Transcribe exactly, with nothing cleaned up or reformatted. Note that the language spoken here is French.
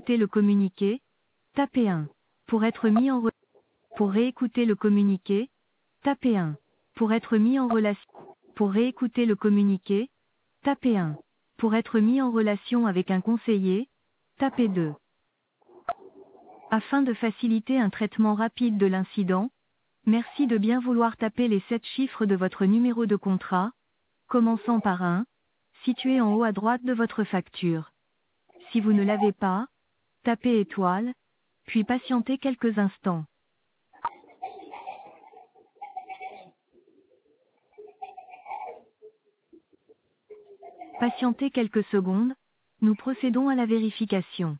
réécouter le communiqué, tapez un. Pour être mis en re... Pour réécouter le communiqué, tapez un. Pour être mis en relation. Pour réécouter le communiqué, tapez un. Pour être mis en relation avec un conseiller, tapez deux. Afin de faciliter un traitement rapide de l'incident, merci de bien vouloir taper les sept chiffres de votre numéro de contrat, commençant par un, situé en haut à droite de votre facture. Si vous ne l'avez pas, tapez étoile, puis patientez quelques instants. Patientez quelques secondes, nous procédons à la vérification.